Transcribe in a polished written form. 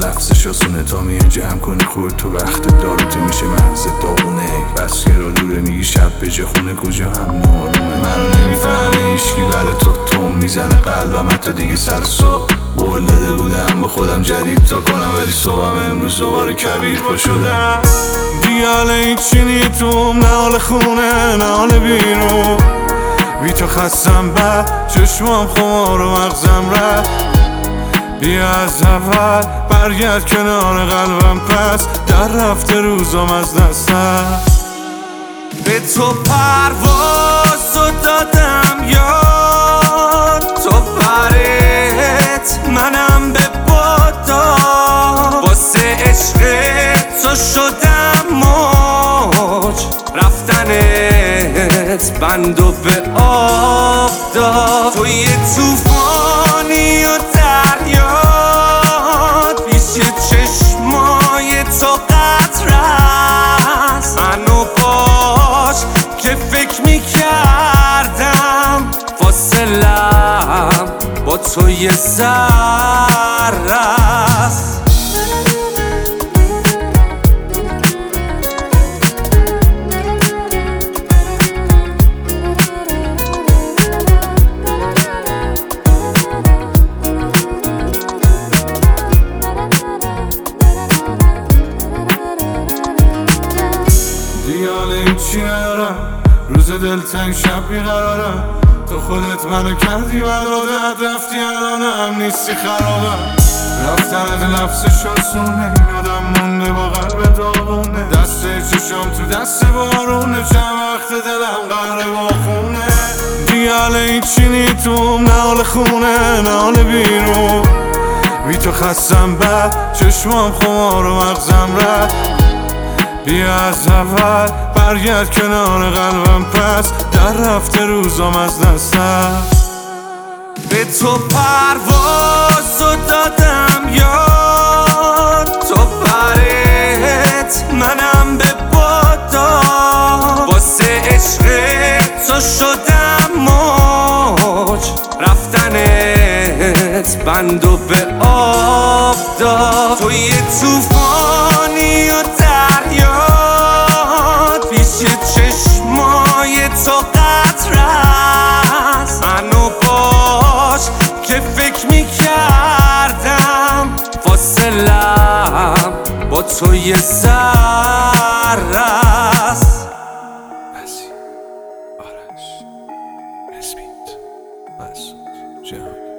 لفظش آسونه تا میان جمع کنی خود تو وقت داروت میشه محض داغونه. بس که را دوره میگی شب به چه خونه کجا هم نارونه. منو نمیفهمه هیچکی برای تو میزنه قلبم حتی دیگه سر صبح. قول داده بودم با خودم جدید تا کنم ولی صبحم امروز دوباره کبیر پا شدم. دیگه حالا هیچی نیتوم، نه حال خونه نه حال بیرون. بی تو خستم بعد چشمام خمار و مغزم رفت. بیا از اول برگرد کنار قلبم پس در رفته روزم از دستم. به تو پرواز رو دادم یار، تو برت منم به بادا. واسه عشق تو شدم موج، رفتنت بندو به آب داد. تو یه توفانی و دریاد، پیش چشمای تو قطرست. منو باش که فکر میکردم فاصلم با تو یه ذره است. دیاله هیچی ندارم، روز دلتنگ شب بیقرارم. تو خودت منو کردی برادت، رفتی الانم نیستی خرابم. رفتنت لفظش آسونه، یادم مونده با قلب داغونه. دست چشام تو دست بارونه، چند وقت دلم قهر باخونه. دیاله هیچی نیتوم، نه حال خونه نه حال بیرون. بی تو خستم بعد چشمام خمار و مغزم رفت. بیا از اول برگرد کنار قلبم پس در رفته روزم از دستم. به تو پرواز رو دادم یار، تو برت منم به بادا. واسه عشق تو شدم موج، رفتنت بندو به آب داد. تو یه توفانی و دریاد، پیش چشمای تو قطرست. منو باش که فکر میکردم فاصلم با تو یه ذره است. آرش اسمیت مسعود جهان